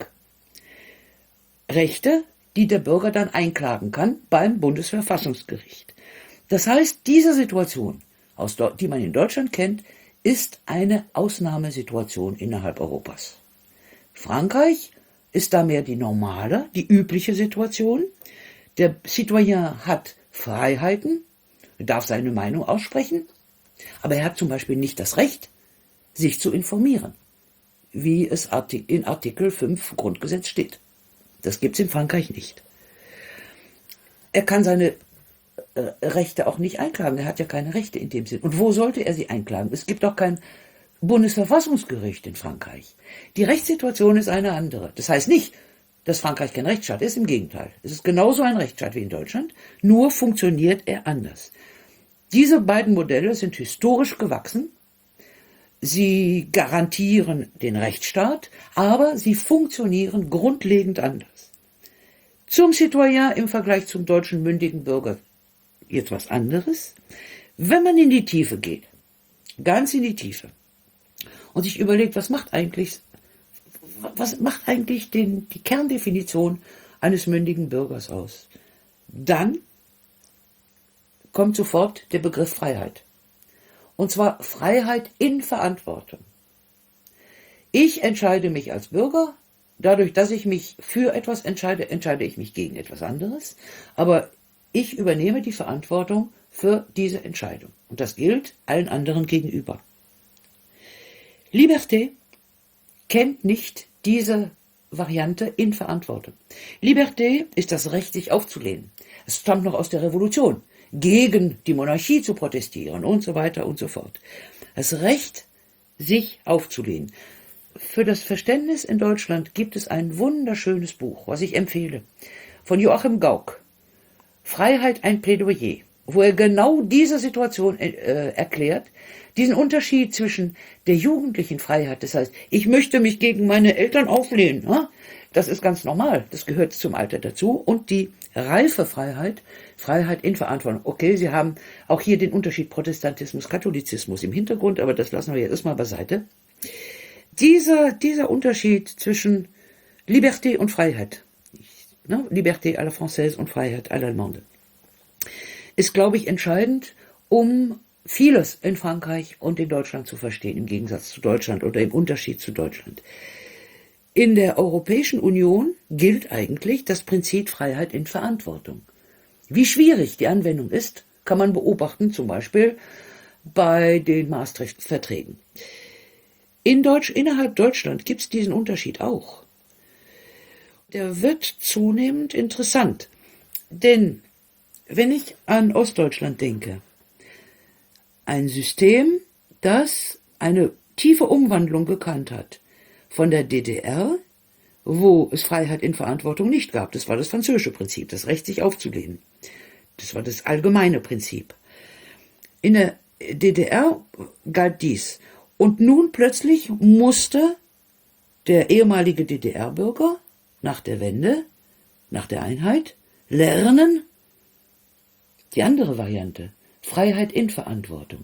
Rechte, die der Bürger dann einklagen kann beim Bundesverfassungsgericht. Das heißt, diese Situation, die man in Deutschland kennt, ist eine Ausnahmesituation innerhalb Europas. Frankreich ist da mehr die normale, die übliche Situation. Der Citoyen hat Freiheiten, darf seine Meinung aussprechen, aber er hat zum Beispiel nicht das Recht, sich zu informieren, wie es in Artikel 5 Grundgesetz steht. Das gibt es in Frankreich nicht. Er kann seine Rechte auch nicht einklagen. Er hat ja keine Rechte in dem Sinn. Und wo sollte er sie einklagen? Es gibt auch kein Bundesverfassungsgericht in Frankreich. Die Rechtssituation ist eine andere. Das heißt nicht, dass Frankreich kein Rechtsstaat ist, im Gegenteil. Es ist genauso ein Rechtsstaat wie in Deutschland, nur funktioniert er anders. Diese beiden Modelle sind historisch gewachsen. Sie garantieren den Rechtsstaat, aber sie funktionieren grundlegend anders. Zum Citoyen im Vergleich zum deutschen mündigen Bürger jetzt was anderes. Wenn man in die Tiefe geht, ganz in die Tiefe, und sich überlegt, was macht eigentlich die Kerndefinition eines mündigen Bürgers aus, dann kommt sofort der Begriff Freiheit. Und zwar Freiheit in Verantwortung. Ich entscheide mich als Bürger, dadurch, dass ich mich für etwas entscheide, entscheide ich mich gegen etwas anderes, aber ich übernehme die Verantwortung für diese Entscheidung. Und das gilt allen anderen gegenüber. Liberté kennt nicht diese Variante in Verantwortung. Liberté ist das Recht, sich aufzulehnen. Es stammt noch aus der Revolution, gegen die Monarchie zu protestieren und so weiter und so fort. Das Recht, sich aufzulehnen. Für das Verständnis in Deutschland gibt es ein wunderschönes Buch, was ich empfehle, von Joachim Gauck, Freiheit, ein Plädoyer, wo er genau diese Situation erklärt, diesen Unterschied zwischen der jugendlichen Freiheit, das heißt, ich möchte mich gegen meine Eltern auflehnen, das ist ganz normal, das gehört zum Alter dazu, und die reife Freiheit, Freiheit in Verantwortung. Okay, Sie haben auch hier den Unterschied Protestantismus, Katholizismus im Hintergrund, aber das lassen wir jetzt erstmal beiseite. Dieser Unterschied zwischen Liberté und Freiheit, Liberté à la Française und Freiheit à l'Allemande, ist, glaube ich, entscheidend, um vieles in Frankreich und in Deutschland zu verstehen, im Gegensatz zu Deutschland oder im Unterschied zu Deutschland. In der Europäischen Union gilt eigentlich das Prinzip Freiheit in Verantwortung. Wie schwierig die Anwendung ist, kann man beobachten, zum Beispiel bei den Maastricht-Verträgen. Innerhalb Deutschland gibt es diesen Unterschied auch. Der wird zunehmend interessant, denn wenn ich an Ostdeutschland denke, ein System, das eine tiefe Umwandlung gekannt hat von der DDR, wo es Freiheit in Verantwortung nicht gab. Das war das französische Prinzip, das Recht, sich aufzulehnen. Das war das allgemeine Prinzip. In der DDR galt dies. Und nun plötzlich musste der ehemalige DDR-Bürger nach der Wende, nach der Einheit, lernen, die andere Variante, Freiheit in Verantwortung.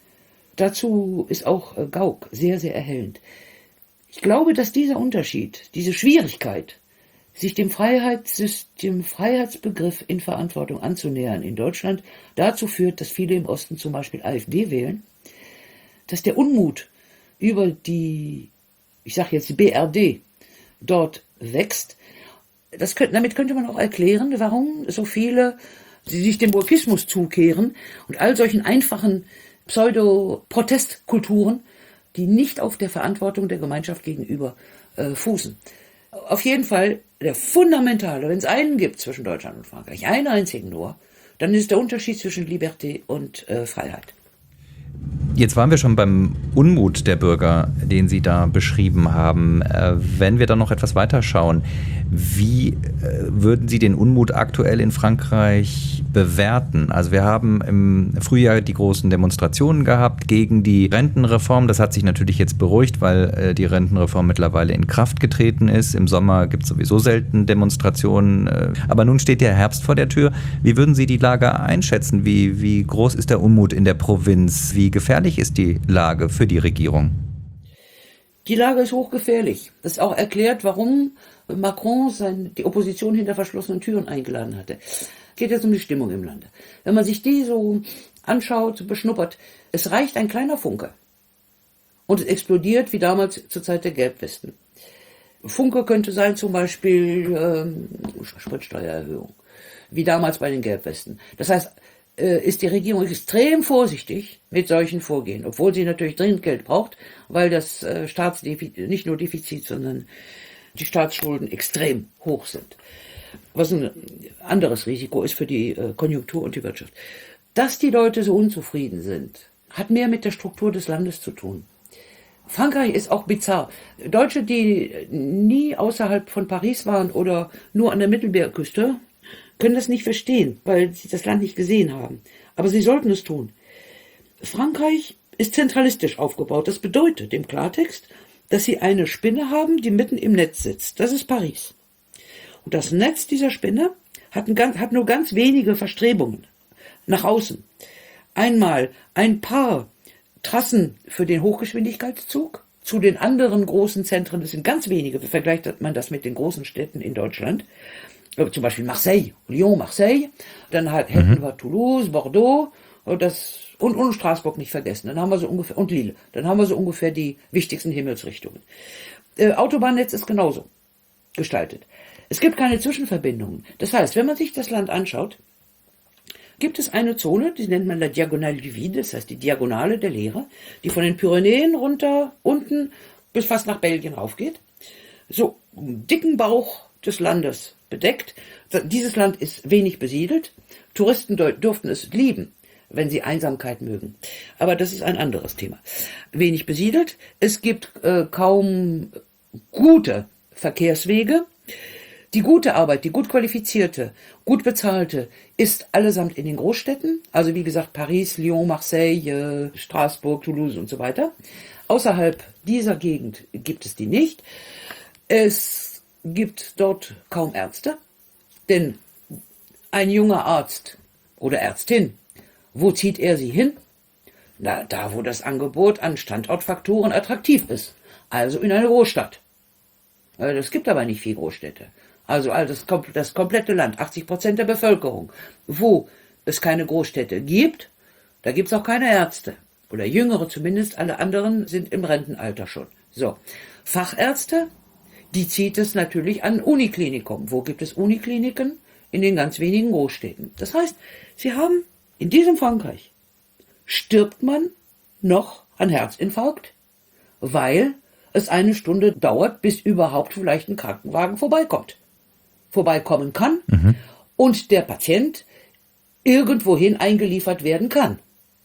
Dazu ist auch Gauck sehr, sehr erhellend. Ich glaube, dass dieser Unterschied, diese Schwierigkeit, sich dem Freiheitsbegriff in Verantwortung anzunähern in Deutschland, dazu führt, dass viele im Osten zum Beispiel AfD wählen, dass der Unmut über die, ich sage jetzt die BRD, dort wächst. Damit könnte man auch erklären, warum so viele sich dem Wokismus zukehren und all solchen einfachen Pseudo-Protestkulturen, die nicht auf der Verantwortung der Gemeinschaft gegenüber fußen. Auf jeden Fall der fundamentale, wenn es einen gibt zwischen Deutschland und Frankreich, einen einzigen nur, dann ist der Unterschied zwischen Liberté und Freiheit. Jetzt waren wir schon beim Unmut der Bürger, den Sie da beschrieben haben. Wenn wir dann noch etwas weiter schauen, wie würden Sie den Unmut aktuell in Frankreich bewerten? Also wir haben im Frühjahr die großen Demonstrationen gehabt gegen die Rentenreform. Das hat sich natürlich jetzt beruhigt, weil die Rentenreform mittlerweile in Kraft getreten ist. Im Sommer gibt es sowieso selten Demonstrationen. Aber nun steht der Herbst vor der Tür. Wie würden Sie die Lage einschätzen? Wie groß ist der Unmut in der Provinz? Wie gefährlich ist die Lage für die Regierung? Die Lage ist hochgefährlich. Das ist auch erklärt, warum Macron die Opposition hinter verschlossenen Türen eingeladen hatte. Es geht jetzt um die Stimmung im Lande. Wenn man sich die so anschaut, beschnuppert, es reicht ein kleiner Funke. Und es explodiert wie damals zur Zeit der Gelbwesten. Funke könnte sein zum Beispiel Spritsteuererhöhung, wie damals bei den Gelbwesten. Das heißt, ist die Regierung extrem vorsichtig mit solchen Vorgehen, obwohl sie natürlich dringend Geld braucht, weil das Staatsdefizit, nicht nur Defizit, sondern die Staatsschulden extrem hoch sind. Was ein anderes Risiko ist für die Konjunktur und die Wirtschaft. Dass die Leute so unzufrieden sind, hat mehr mit der Struktur des Landes zu tun. Frankreich ist auch bizarr. Deutsche, die nie außerhalb von Paris waren oder nur an der Mittelmeerküste, können das nicht verstehen, weil sie das Land nicht gesehen haben. Aber sie sollten es tun. Frankreich ist zentralistisch aufgebaut. Das bedeutet im Klartext, dass sie eine Spinne haben, die mitten im Netz sitzt. Das ist Paris. Und das Netz dieser Spinne hat nur ganz wenige Verstrebungen nach außen. Einmal ein paar Trassen für den Hochgeschwindigkeitszug zu den anderen großen Zentren. Das sind ganz wenige. Vergleicht man das mit den großen Städten in Deutschland. Zum Beispiel Marseille, Lyon, Marseille, dann hätten wir Toulouse, Bordeaux und Straßburg nicht vergessen. Dann haben wir so ungefähr, und Lille, dann haben wir so ungefähr die wichtigsten Himmelsrichtungen. Autobahnnetz ist genauso gestaltet. Es gibt keine Zwischenverbindungen. Das heißt, wenn man sich das Land anschaut, gibt es eine Zone, die nennt man la Diagonale du Vide, das heißt die Diagonale der Leere, die von den Pyrenäen runter, unten bis fast nach Belgien raufgeht. So, dicken Bauch des Landes bedeckt. Dieses Land ist wenig besiedelt. Touristen durften es lieben, wenn sie Einsamkeit mögen. Aber das ist ein anderes Thema. Wenig besiedelt. Es gibt kaum gute Verkehrswege. Die gute Arbeit, die gut qualifizierte, gut bezahlte, ist allesamt in den Großstädten. Also wie gesagt, Paris, Lyon, Marseille, Straßburg, Toulouse und so weiter. Außerhalb dieser Gegend gibt es die nicht. Es gibt dort kaum Ärzte, denn ein junger Arzt oder Ärztin, wo zieht er sie hin? Na, da, wo das Angebot an Standortfaktoren attraktiv ist, also in eine Großstadt. Es gibt aber nicht viele Großstädte. Also das komplette Land, 80% der Bevölkerung. Wo es keine Großstädte gibt, da gibt es auch keine Ärzte. Oder Jüngere zumindest, alle anderen sind im Rentenalter schon. So, Fachärzte, die zieht es natürlich an Uniklinikum. Wo gibt es Unikliniken? In den ganz wenigen Großstädten. Das heißt, sie haben in diesem Frankreich, stirbt man noch an Herzinfarkt, weil es eine Stunde dauert, bis überhaupt vielleicht ein Krankenwagen vorbeikommen kann und der Patient irgendwohin eingeliefert werden kann.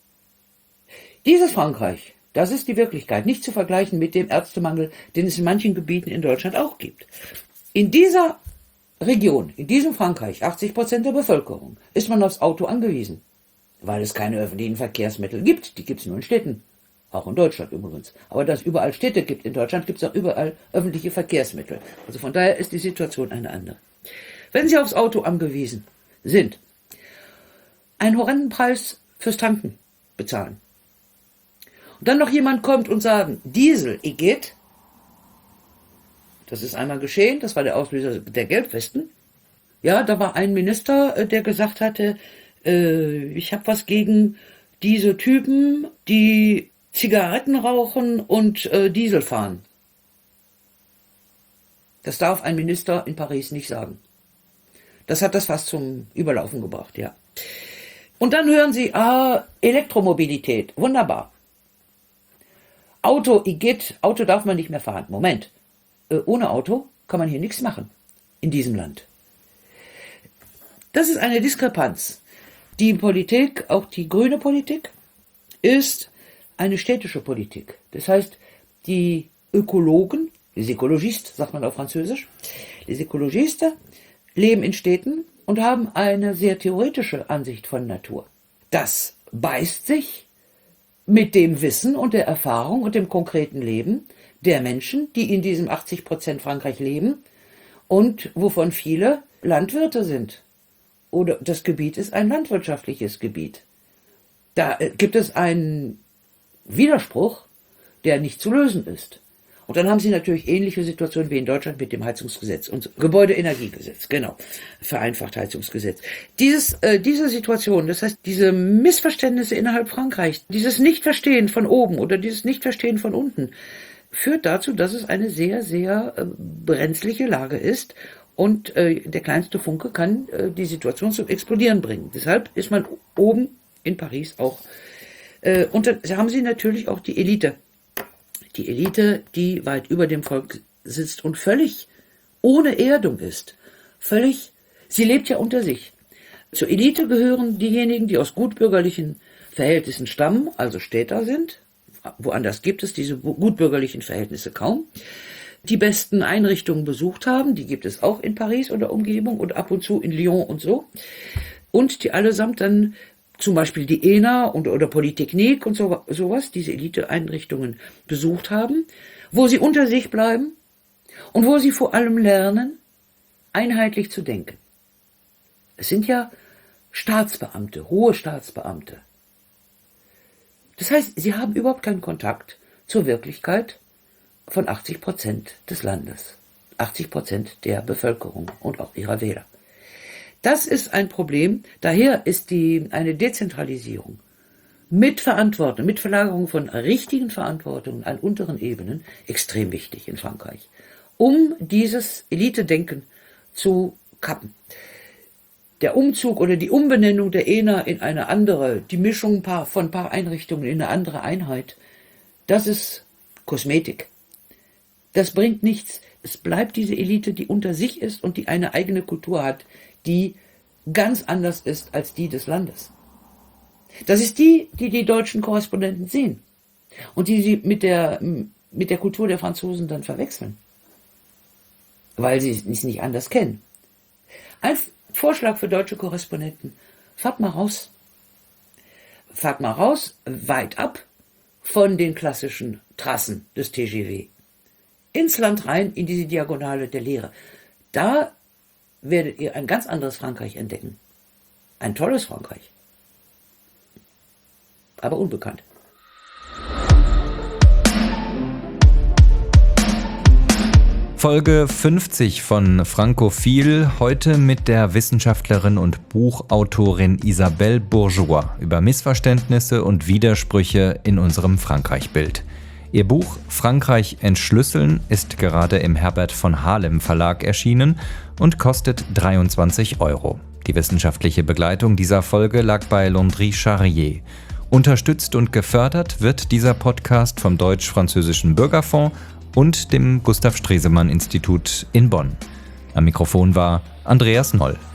Dieses Frankreich, das ist die Wirklichkeit, nicht zu vergleichen mit dem Ärztemangel, den es in manchen Gebieten in Deutschland auch gibt. In dieser Region, in diesem Frankreich, 80% der Bevölkerung, ist man aufs Auto angewiesen, weil es keine öffentlichen Verkehrsmittel gibt. Die gibt es nur in Städten, auch in Deutschland übrigens. Aber da es überall Städte gibt in Deutschland, gibt es auch überall öffentliche Verkehrsmittel. Also von daher ist die Situation eine andere. Wenn Sie aufs Auto angewiesen sind, einen horrenden Preis fürs Tanken bezahlen, und dann noch jemand kommt und sagt, Diesel, geht. Das ist einmal geschehen, das war der Auslöser der Gelbwesten. Ja, da war ein Minister, der gesagt hatte, ich habe was gegen diese Typen, die Zigaretten rauchen und Diesel fahren. Das darf ein Minister in Paris nicht sagen. Das hat das fast zum Überlaufen gebracht, ja. Und dann hören Sie, Elektromobilität, wunderbar. Auto darf man nicht mehr fahren. Moment. Ohne Auto kann man hier nichts machen in diesem Land. Das ist eine Diskrepanz. Die Politik, auch die grüne Politik, ist eine städtische Politik. Das heißt, die Ökologen, les écologistes, sagt man auf Französisch, les écologistes leben in Städten und haben eine sehr theoretische Ansicht von Natur. Das beißt sich mit dem Wissen und der Erfahrung und dem konkreten Leben der Menschen, die in diesem 80% Frankreich leben und wovon viele Landwirte sind. Oder das Gebiet ist ein landwirtschaftliches Gebiet. Da gibt es einen Widerspruch, der nicht zu lösen ist. Und dann haben Sie natürlich ähnliche Situationen wie in Deutschland mit dem Heizungsgesetz und Gebäudeenergiegesetz, genau, vereinfacht Heizungsgesetz. Diese Situation, das heißt, diese Missverständnisse innerhalb Frankreichs, dieses Nichtverstehen von oben oder dieses Nichtverstehen von unten, führt dazu, dass es eine sehr, sehr brenzliche Lage ist und der kleinste Funke kann die Situation zum Explodieren bringen. Deshalb ist man oben in Paris auch. Und dann haben Sie natürlich auch die Elite. Die Elite, die weit über dem Volk sitzt und völlig ohne Erdung ist. Sie lebt ja unter sich. Zur Elite gehören diejenigen, die aus gutbürgerlichen Verhältnissen stammen, also Städter sind. Woanders gibt es diese gutbürgerlichen Verhältnisse kaum. Die besten Einrichtungen besucht haben, die gibt es auch in Paris oder Umgebung und ab und zu in Lyon und so. Und die allesamt dann zum Beispiel die ENA oder Polytechnik und sowas, diese Elite-Einrichtungen besucht haben, wo sie unter sich bleiben und wo sie vor allem lernen, einheitlich zu denken. Es sind ja Staatsbeamte, hohe Staatsbeamte. Das heißt, sie haben überhaupt keinen Kontakt zur Wirklichkeit von 80% des Landes, 80% der Bevölkerung und auch ihrer Wähler. Das ist ein Problem. Daher ist eine Dezentralisierung mit Verantwortung, mit Verlagerung von richtigen Verantwortungen an unteren Ebenen extrem wichtig in Frankreich, um dieses Elite-Denken zu kappen. der Umzug oder die Umbenennung der ENA in eine andere, die Mischung von ein paar Einrichtungen in eine andere Einheit, das ist Kosmetik. Das bringt nichts. Es bleibt diese Elite, die unter sich ist und die eine eigene Kultur hat, die ganz anders ist als die des Landes. Das ist die deutschen Korrespondenten sehen und die sie mit der Kultur der Franzosen dann verwechseln, weil sie es nicht anders kennen. Ein Vorschlag für deutsche Korrespondenten: fahrt mal raus. Fahrt mal raus, weit ab von den klassischen Trassen des TGV. Ins Land rein, in diese Diagonale der Lehre. Da werdet ihr ein ganz anderes Frankreich entdecken. Ein tolles Frankreich. Aber unbekannt. Folge 50 von Frankophil, heute mit der Wissenschaftlerin und Buchautorin Isabelle Bourgeois über Missverständnisse und Widersprüche in unserem Frankreich-Bild. Ihr Buch Frankreich entschlüsseln ist gerade im Herbert von Halem Verlag erschienen und kostet 23 €. Die wissenschaftliche Begleitung dieser Folge lag bei Landry Charrier. Unterstützt und gefördert wird dieser Podcast vom Deutsch-Französischen Bürgerfonds und dem Gustav Stresemann Institut in Bonn. Am Mikrofon war Andreas Noll.